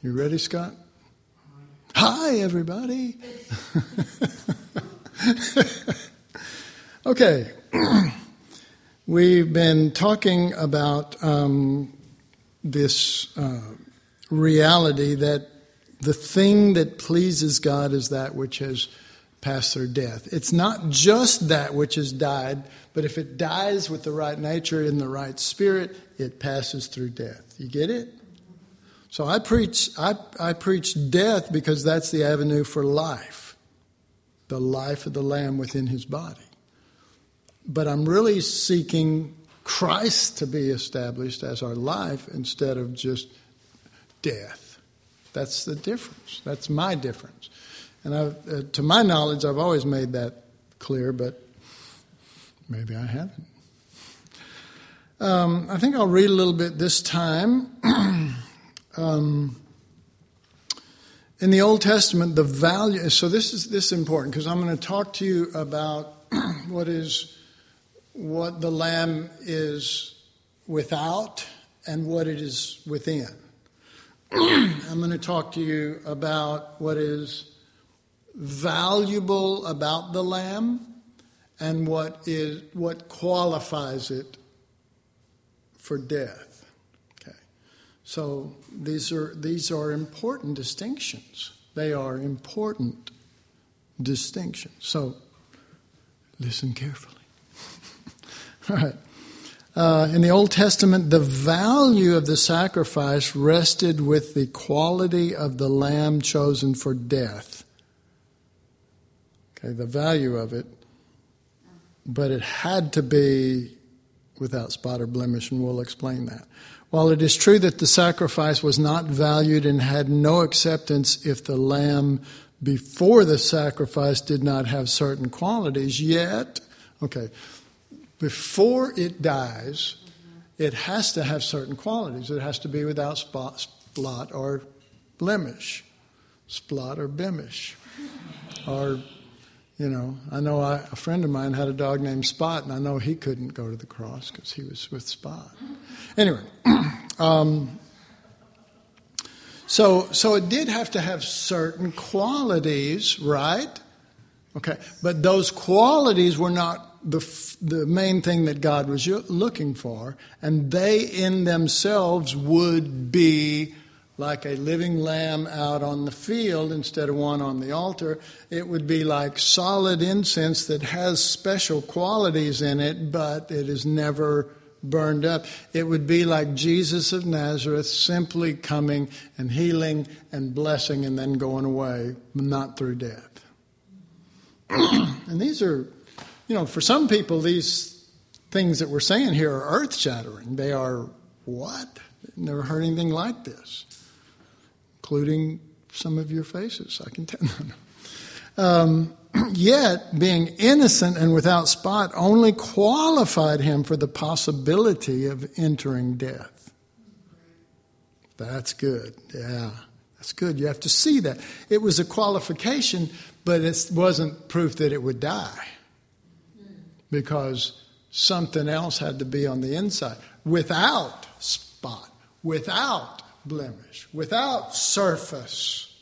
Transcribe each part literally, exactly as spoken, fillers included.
You ready, Scott? Hi, everybody. Okay. We've been talking about um, this uh, reality that the thing that pleases God is that which has passed through death. It's not just that which has died, but if it dies with the right nature in the right spirit, it passes through death. You get it? So I preach, I, I preach death because that's the avenue for life, the life of the Lamb within his body. But I'm really seeking Christ to be established as our life instead of just death. That's the difference. That's my difference. And I've, uh, to my knowledge, I've always made that clear, but maybe I haven't. Um, I think I'll read a little bit this time. um, in the Old Testament, the value... So this is this is important because I'm going to talk to you about what is what the Lamb is without and what it is within. I'm going to talk to you about what is valuable about the Lamb and what is what qualifies it for death. Okay, so these are these are important distinctions. They are important distinctions. So listen carefully. All right. Uh, in the Old Testament, the value of the sacrifice rested with the quality of the lamb chosen for death. Okay, the value of it. But it had to be without spot or blemish, and we'll explain that. While it is true that the sacrifice was not valued and had no acceptance if the lamb before the sacrifice did not have certain qualities, yet, okay, before it dies, it has to have certain qualities. It has to be without spot, spot or blemish. Splot or blemish. Or, you know, I know I, a friend of mine had a dog named Spot, and I know he couldn't go to the cross because he was with Spot. Anyway, um, so so it did have to have certain qualities, right? Okay, but those qualities were not the the main thing that God was looking for, and they in themselves would be like a living lamb out on the field instead of one on the altar. It would be like solid incense that has special qualities in it, but it is never burned up. It would be like Jesus of Nazareth simply coming and healing and blessing and then going away, not through death. And these are, you know, for some people, these things that we're saying here are earth-shattering. They are, what? Never heard anything like this, including some of your faces, I can tell. um, yet, being innocent and without spot only qualified him for the possibility of entering death. That's good. Yeah, that's good. You have to see that. It was a qualification, but it wasn't proof that it would die. Because something else had to be on the inside. Without spot, without blemish, without surface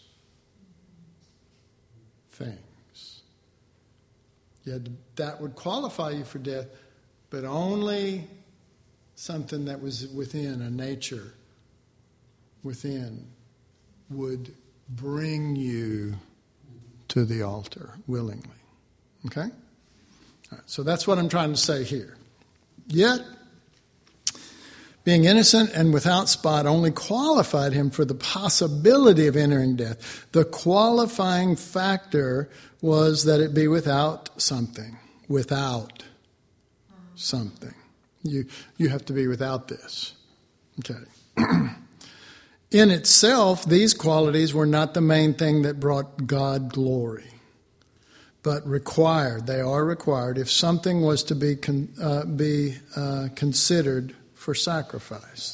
things. You had to, that would qualify you for death, but only something that was within, a nature within, would bring you to the altar willingly. Okay? All right, so that's what I'm trying to say here. Yet, being innocent and without spot only qualified him for the possibility of entering death. The qualifying factor was that it be without something. Without something. You, you have to be without this. Okay. In itself, these qualities were not the main thing that brought God glory, but required. They are required if something was to be con, uh, be uh, considered for sacrifice.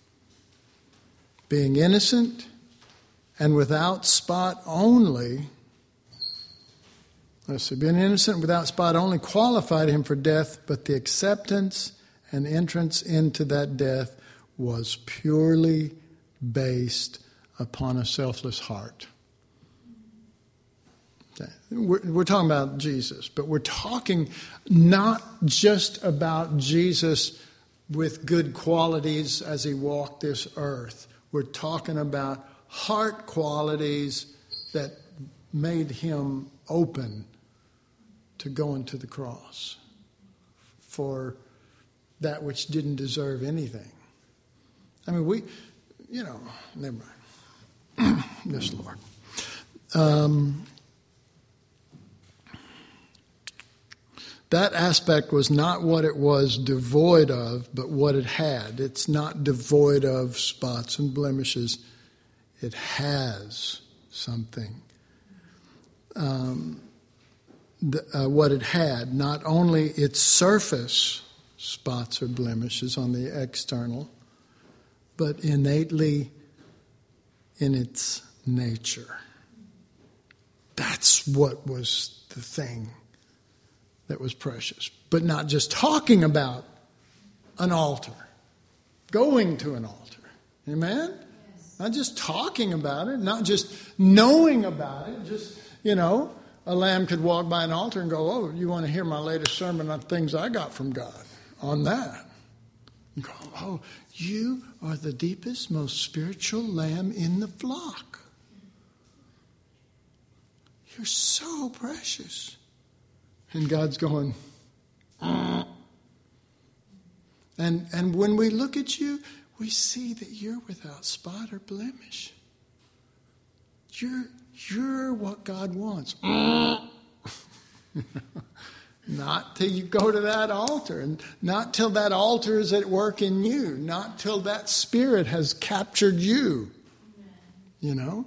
Being innocent and without spot only, let's see, being innocent without spot only qualified him for death, but the acceptance and entrance into that death was purely based upon a selfless heart. Okay. We're, we're talking about Jesus, but we're talking not just about Jesus with good qualities as he walked this earth. We're talking about heart qualities that made him open to going to the cross for that which didn't deserve anything. I mean, we, you know, never mind. Yes, Lord. Um, that aspect was not what it was devoid of, but what it had. It's not devoid of spots and blemishes. It has something. Um, the, uh, what it had, not only its surface spots or blemishes on the external, but innately in its nature. That's what was the thing that was precious. But not just talking about an altar, going to an altar. Amen? Yes. Not just talking about it, not just knowing about it, just, you know, a lamb could walk by an altar and go, oh, you want to hear my latest sermon on things I got from God on that. You go, oh, you are the deepest, most spiritual lamb in the flock. You're so precious. And God's going, ah. and and when we look at you, we see that you're without spot or blemish. You're you're what God wants. Not till you go to that altar, and not till that altar is at work in you, not till that spirit has captured you. You know?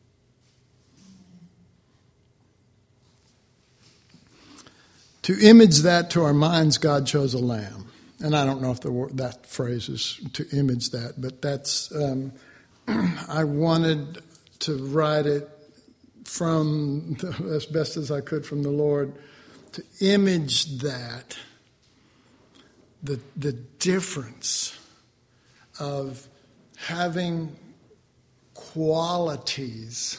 To image that to our minds, God chose a lamb. And I don't know if the word, that phrase is to image that, but that's, um, I wanted to write it from, the, as best as I could from the Lord, to image that, the, the difference of having qualities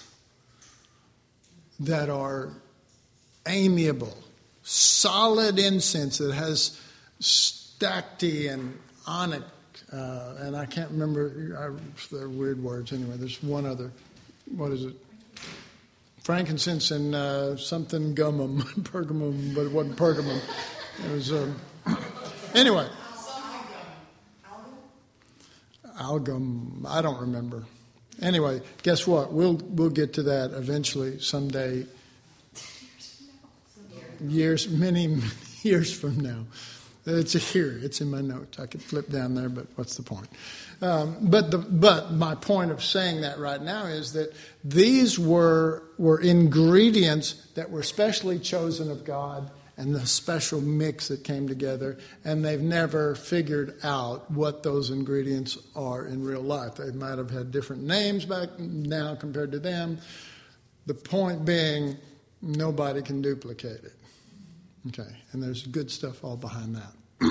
that are amiable, solid incense that has stacte and onyx, uh, and I can't remember, I, they're weird words anyway. There's one other, what is it? Frankincense and uh, something gummum, pergamum, but it wasn't pergamum. It was, um, anyway. Algum, I don't remember. Anyway, guess what? We'll we'll get to that eventually someday. Years, many, many years from now. It's here. It's in my notes. I could flip down there, but what's the point? Um, but the but my point of saying that right now is that these were were ingredients that were specially chosen of God, and the special mix that came together, and they've never figured out what those ingredients are in real life. They might have had different names back now compared to them. The point being, nobody can duplicate it. Okay, and there's good stuff all behind that.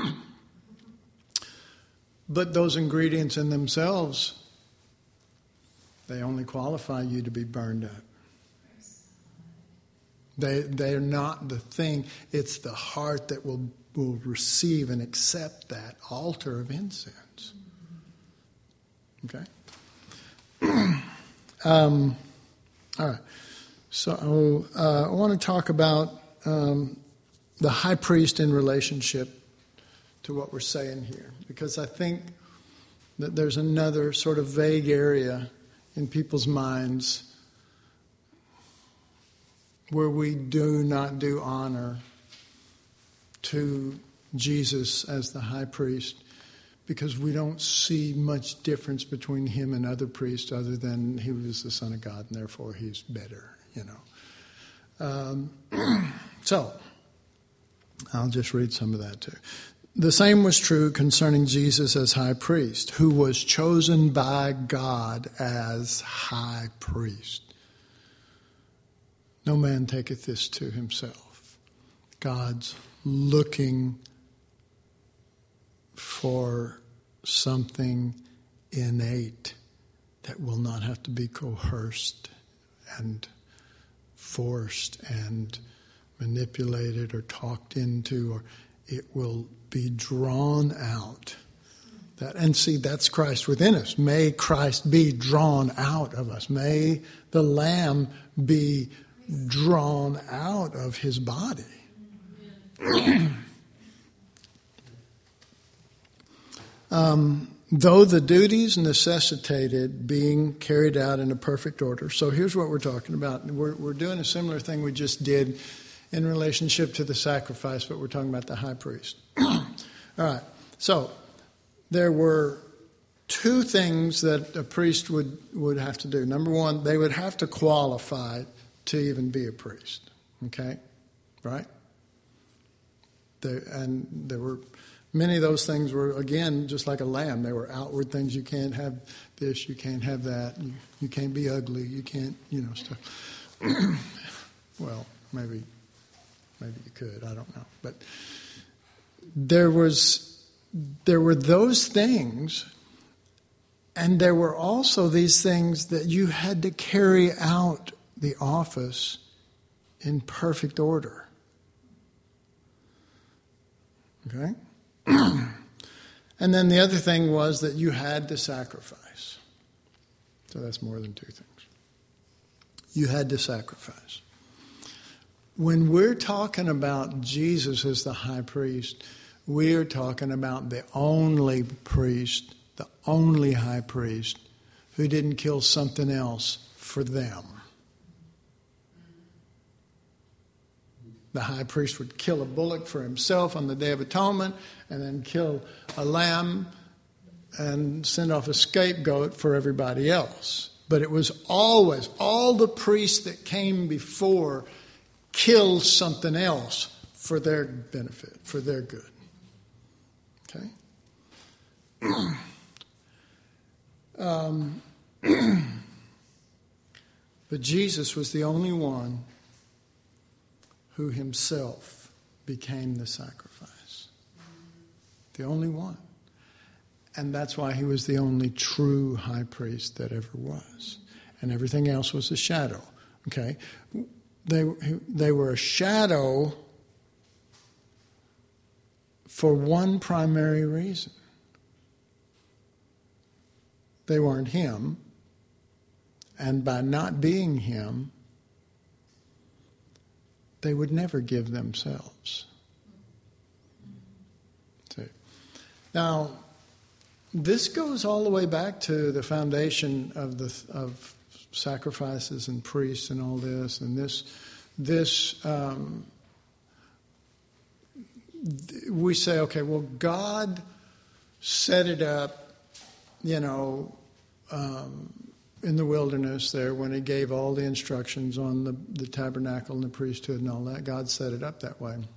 But those ingredients in themselves, they only qualify you to be burned up. They, they're not the thing. It's the heart that will, will receive and accept that altar of incense. Okay? um, all right. So uh, I want to talk about um, the high priest in relationship to what we're saying here, because I think that there's another sort of vague area in people's minds where we do not do honor to Jesus as the high priest, because we don't see much difference between him and other priests other than he was the Son of God and therefore he's better, you know. Um, so, I'll just read some of that too. The same was true concerning Jesus as high priest, who was chosen by God as high priest. No man taketh this to himself. God's looking for something innate that will not have to be coerced and forced and manipulated or talked into, or it will be drawn out. That, and see, that's Christ within us. May Christ be drawn out of us. May the Lamb be drawn out of his body. um, though the duties necessitated being carried out in a perfect order. So here's what we're talking about. We're, we're doing a similar thing we just did in relationship to the sacrifice, but we're talking about the high priest. All right. So there were two things that a priest would, would have to do. Number one, they would have to qualify to even be a priest. Okay? Right? There, and there were many of those things were, again, just like a lamb. They were outward things. You can't have this, you can't have that, you, you can't be ugly, you can't, you know, stuff. Well, maybe, maybe you could, I don't know. But there was, there were those things, and there were also these things that you had to carry out the office in perfect order. Okay? And then the other thing was that you had to sacrifice. So that's more than two things. You had to sacrifice. When we're talking about Jesus as the high priest, we are talking about the only priest, the only high priest who didn't kill something else for them. The high priest would kill a bullock for himself on the Day of Atonement and then kill a lamb and send off a scapegoat for everybody else. But it was always, all the priests that came before killed something else for their benefit, for their good. Okay? um, but Jesus was the only one who himself became the sacrifice. The only one. And that's why he was the only true high priest that ever was. And everything else was a shadow. Okay? They, they were a shadow for one primary reason. They weren't him. And by not being him, they would never give themselves. See? Now, this goes all the way back to the foundation of the of sacrifices and priests and all this. And this, this um, we say, okay, well, God set it up, you know, um, in the wilderness there when he gave all the instructions on the, the tabernacle and the priesthood and all that. God set it up that way.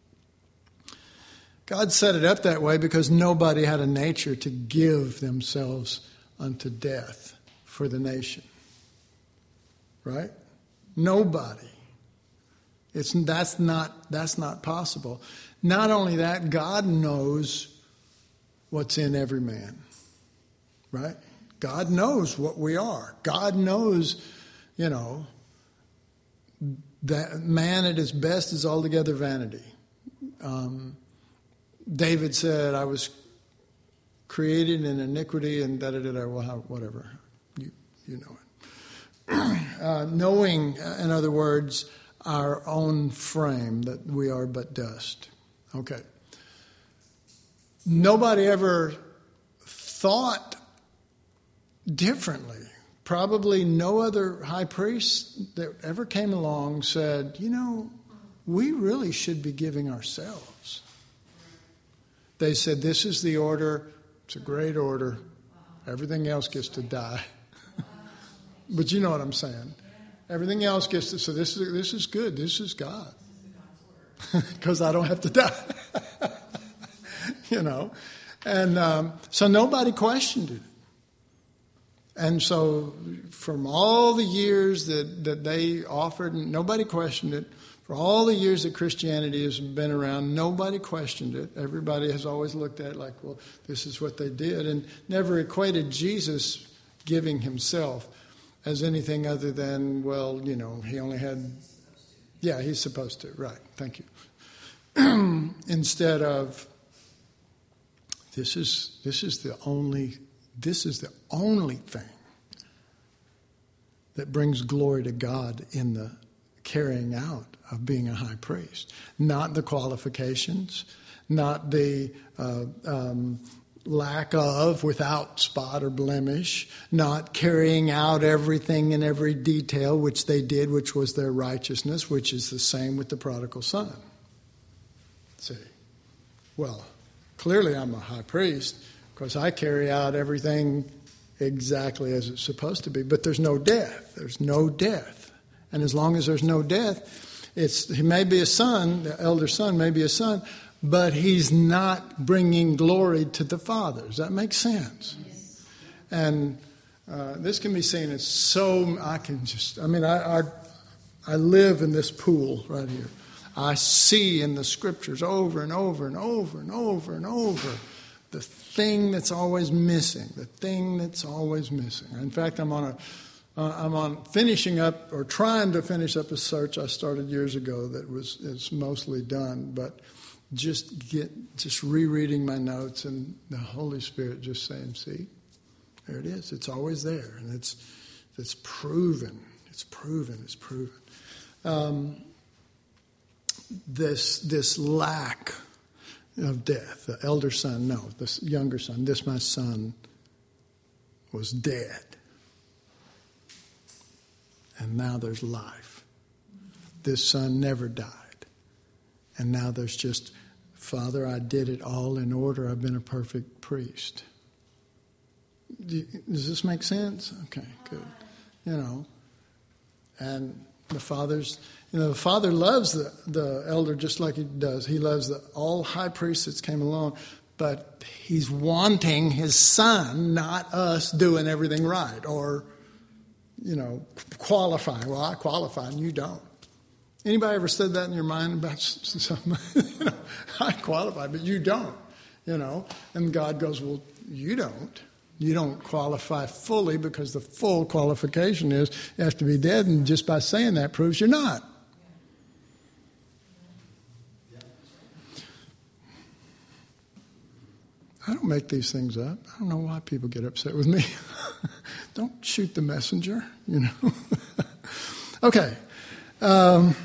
God set it up that way because nobody had a nature to give themselves unto death for the nation. Right? Nobody. It's that's not that's not possible. Not only that, God knows what's in every man. Right? God knows what we are. God knows, you know, that man at his best is altogether vanity. Um, David said, I was created in iniquity and da-da-da-da, well, whatever. You, you know it. uh, knowing, in other words, our own frame, that we are but dust. Okay. Nobody ever thought differently. Probably no other high priest that ever came along said, you know, we really should be giving ourselves. They said, this is the order. It's a great order. Everything else gets to die. But you know what I'm saying. Everything else gets to, so this is, this is good. This is God. Because I don't have to die. You know. And um, so nobody questioned it. And so from all the years that, that they offered, and nobody questioned it. For all the years that Christianity has been around, nobody questioned it. Everybody has always looked at it like, well, this is what they did, and never equated Jesus giving himself as anything other than, well, you know, he only had, yeah, he's supposed to, right, thank you. Instead of, this is this is the only this is the only thing that brings glory to God in the carrying out of being a high priest. Not the qualifications, not the uh, um, lack of, without spot or blemish, not carrying out everything in every detail, which they did, which was their righteousness, which is the same with the prodigal son. See, well, clearly I'm a high priest because I carry out everything exactly as it's supposed to be, but there's no death. There's no death. And as long as there's no death, it's he may be a son, the elder son may be a son, but he's not bringing glory to the Father. Does that make sense? Yes. And uh, this can be seen as so, I can just, I mean, I, I, I live in this pool right here. I see in the scriptures over and over and over and over and over the thing that's always missing, the thing that's always missing. In fact, I'm on a, uh, I'm on finishing up or trying to finish up a search I started years ago that was is mostly done, but just get just rereading my notes and the Holy Spirit just saying, "See, there it is. It's always there, and it's it's proven. It's proven. It's proven." Um, This this lack of death. The elder son, no, the younger son, this my son was dead. And now there's life. This son never died. And now there's just, Father, I did it all in order. I've been a perfect priest. Does this make sense? Okay, good. You know, and the Father's, you know, the Father loves the, the elder just like he does. He loves the, all high priests that came along, but he's wanting his son, not us doing everything right or, you know, qualifying. Well, I qualify and you don't. Anybody ever said that in your mind about something? You know, I qualify, but you don't, you know. And God goes, well, you don't. You don't qualify fully because the full qualification is you have to be dead, and just by saying that proves you're not. I don't make these things up. I don't know why people get upset with me. Don't shoot the messenger, you know. Okay. Um,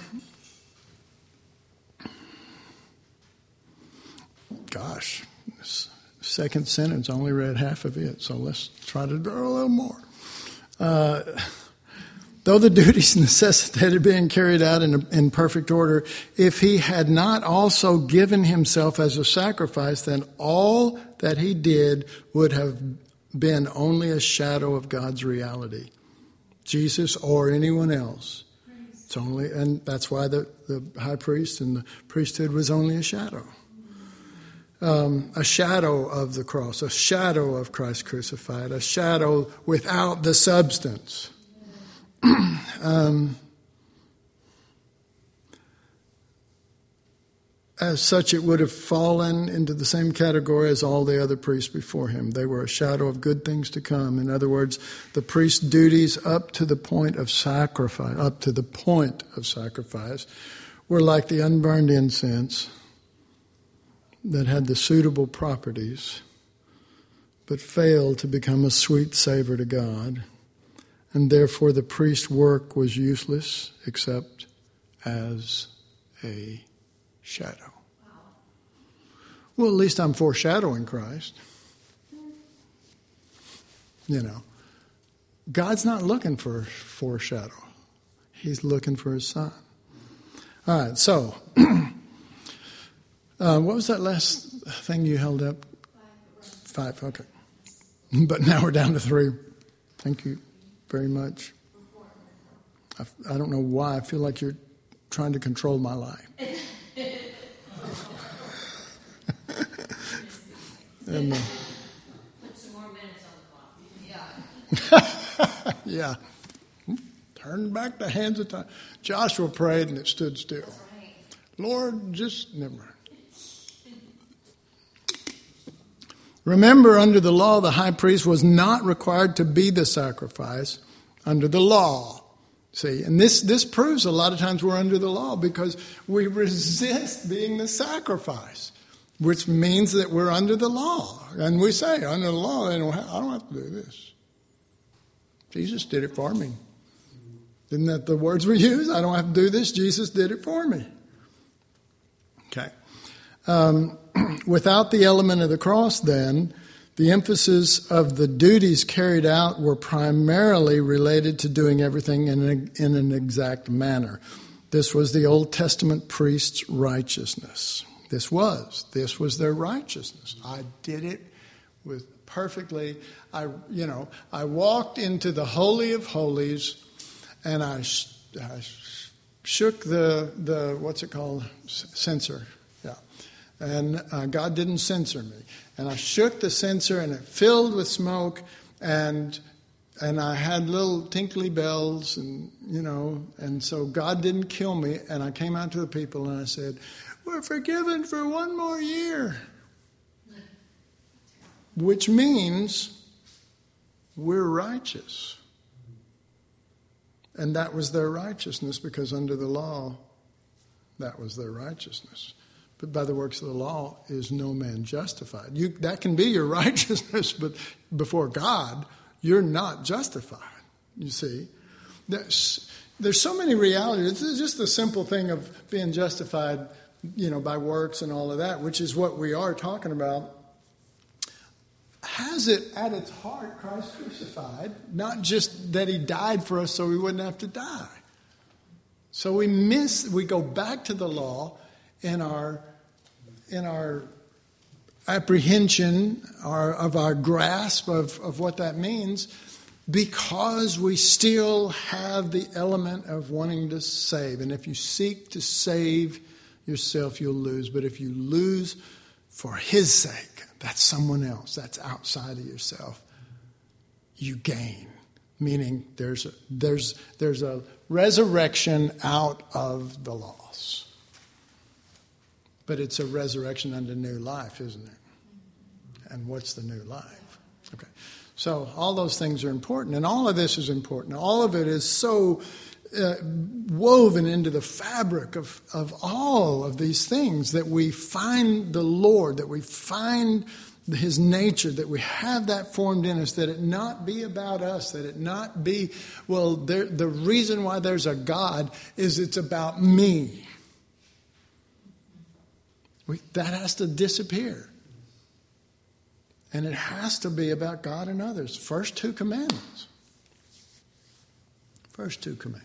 gosh, this second sentence, I only read half of it, so let's try to do a little more. Uh, though the duties necessitated being carried out in, in perfect order, if he had not also given himself as a sacrifice, then all that he did would have been only a shadow of God's reality. Jesus or anyone else. It's only, and that's why the, the high priest and the priesthood was only a shadow. Um, a shadow of the cross, a shadow of Christ crucified, a shadow without the substance. um, as such, it would have fallen into the same category as all the other priests before him. They were a shadow of good things to come. In other words, the priest's duties up to the point of sacrifice, up to the point of sacrifice, were like the unburned incense that had the suitable properties, but failed to become a sweet savor to God. And therefore the priest's work was useless except as a shadow. Well, at least I'm foreshadowing Christ. You know, God's not looking for foreshadow. He's looking for his son. All right, so uh, what was that last thing you held up? Five. Five, okay. But now we're down to three. Thank you very much. I, I don't know why. I feel like you're trying to control my life. and, uh, Put some more minutes on the clock. Yeah. Yeah. Turn back the hands of time. Joshua prayed and it stood still. Right. Lord, just never mind. Remember, under the law, the high priest was not required to be the sacrifice under the law. See, and this, this proves a lot of times we're under the law because we resist being the sacrifice, which means that we're under the law. And we say, under the law, I don't have to do this. Jesus did it for me. Isn't that the words we use? I don't have to do this. Jesus did it for me. Okay. Um, without the element of the cross, then, the emphasis of the duties carried out were primarily related to doing everything in, a, in an exact manner. This was the Old Testament priest's righteousness. This was. This was their righteousness. I did it with perfectly. I, you know, I walked into the Holy of Holies, and I, I shook the the what's it called censer, yeah, and uh, God didn't censor me, and I shook the censer, and it filled with smoke, and and I had little tinkly bells, and you know, and so God didn't kill me, and I came out to the people and I said, "We're forgiven for one more year," which means we're righteous. And that was their righteousness because under the law, that was their righteousness. But by the works of the law is no man justified. You, that can be your righteousness, but before God, you're not justified, you see. There's, there's so many realities. This is just the simple thing of being justified, you know, by works and all of that, which is what we are talking about. Has it at its heart Christ crucified, not just that he died for us so we wouldn't have to die. So we miss, we go back to the law in our in our apprehension our, of our grasp of, of what that means, because we still have the element of wanting to save. And if you seek to save yourself, you'll lose. But if you lose for his sake, that's someone else, that's outside of yourself, you gain. Meaning there's a, there's, there's a resurrection out of the loss. But it's a resurrection unto new life, isn't it? And what's the new life? Okay. So all those things are important, and all of this is important. All of it is so uh, woven into the fabric of, of all of these things that we find the Lord, that we find his nature, that we have that formed in us, that it not be about us, that it not be, well, there, the reason why there's a God is it's about me. We, that has to disappear. And it has to be about God and others. First two commandments. First two commandments.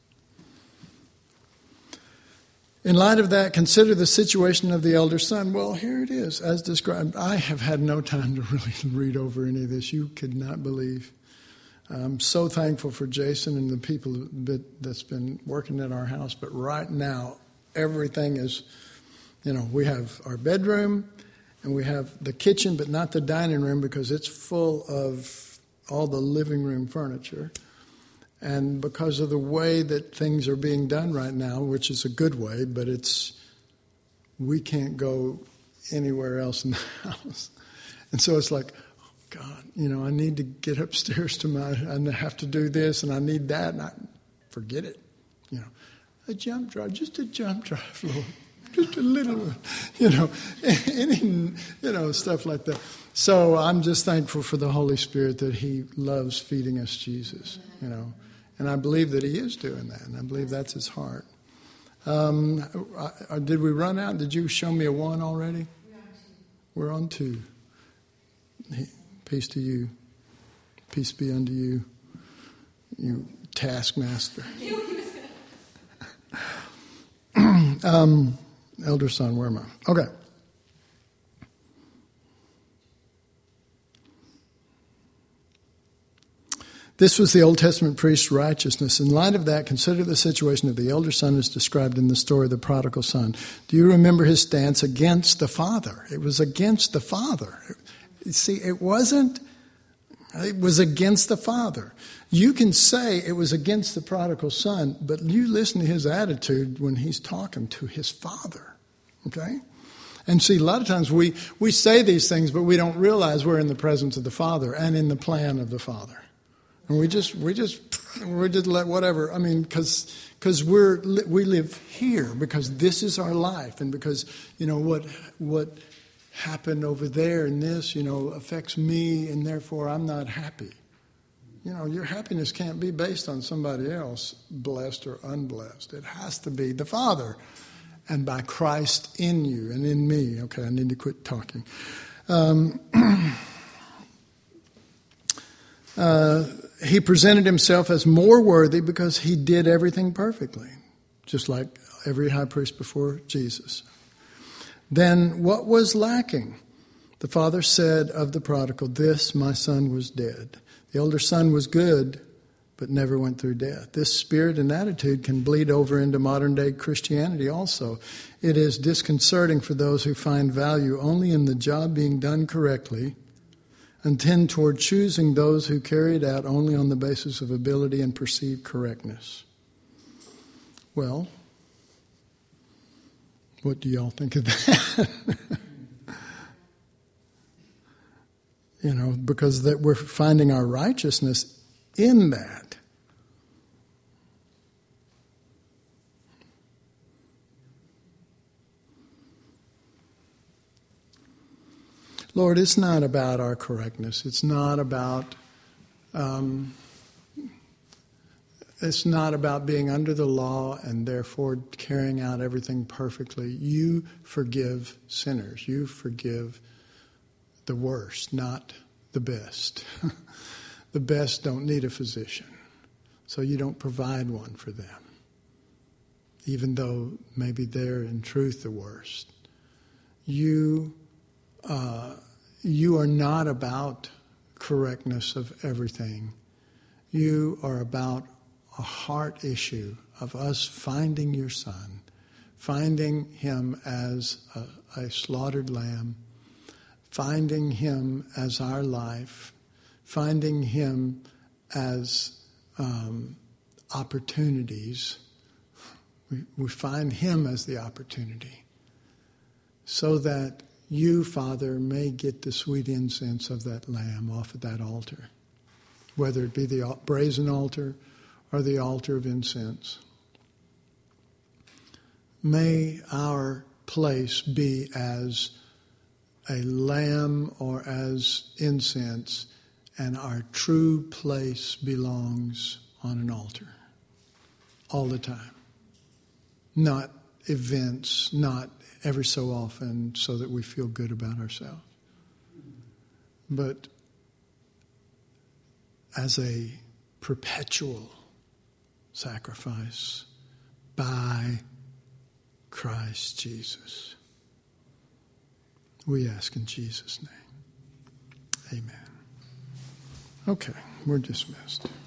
In light of that, consider the situation of the elder son. Well, here it is, as described. I have had no time to really read over any of this. You could not believe. I'm so thankful for Jason and the people that, that's been working at our house. But right now, everything is, you know, we have our bedroom and we have the kitchen, but not the dining room because it's full of all the living room furniture. And because of the way that things are being done right now, which is a good way, but it's, we can't go anywhere else in the house. And so it's like, oh God, you know, I need to get upstairs to my, I have to do this and I need that. And I forget it. You know, a jump drive, just a jump drive, Lord. Just a little one, you know, any, you know, stuff like that. So I'm just thankful for the Holy Spirit that he loves feeding us Jesus, you know. And I believe that he is doing that, and I believe that's his heart. Um, I, did we run out? Did you show me a one already? We're on two. We're on two. Peace to you. Peace be unto you, you taskmaster. um, elder son, where am I? Okay. This was the Old Testament priest's righteousness. In light of that, consider the situation of the elder son as described in the story of the prodigal son. Do you remember his stance against the father? It was against the father. You see, it wasn't, it was against the father. You can say it was against the prodigal son, but you listen to his attitude when he's talking to his father. Okay? And see, a lot of times we, we say these things, but we don't realize we're in the presence of the Father and in the plan of the Father. And we just, we just, we just let whatever, I mean, because because we're, we live here, because this is our life, and because, you know, what, what happened over there and this, you know, affects me, and therefore I'm not happy. You know, your happiness can't be based on somebody else, blessed or unblessed. It has to be the Father, and by Christ in you and in me. Okay, I need to quit talking. Um, uh, he presented himself as more worthy because he did everything perfectly, just like every high priest before Jesus. Then what was lacking? The Father said of the prodigal, "This my son was dead." The older son was good, but never went through death. This spirit and attitude can bleed over into modern-day Christianity also. It is disconcerting for those who find value only in the job being done correctly and tend toward choosing those who carry it out only on the basis of ability and perceived correctness. Well, what do y'all think of that? You know, because that we're finding our righteousness in that. Lord, it's not about our correctness. It's not about um, it's not about being under the law and therefore carrying out everything perfectly. You forgive sinners. You forgive the worst, not the best. The best don't need a physician, so you don't provide one for them, even though maybe they're in truth the worst. You, uh, you are not about correctness of everything. You are about a heart issue of us finding your Son, finding him as a, a slaughtered lamb, finding him as our life, finding him as um, opportunities. We, we find him as the opportunity so that you, Father, may get the sweet incense of that lamb off of that altar, whether it be the brazen altar or the altar of incense. May our place be as a lamb or as incense, and our true place belongs on an altar all the time. Not events, not every so often so that we feel good about ourselves, but as a perpetual sacrifice by Christ Jesus. We ask in Jesus' name. Amen. Okay, we're dismissed.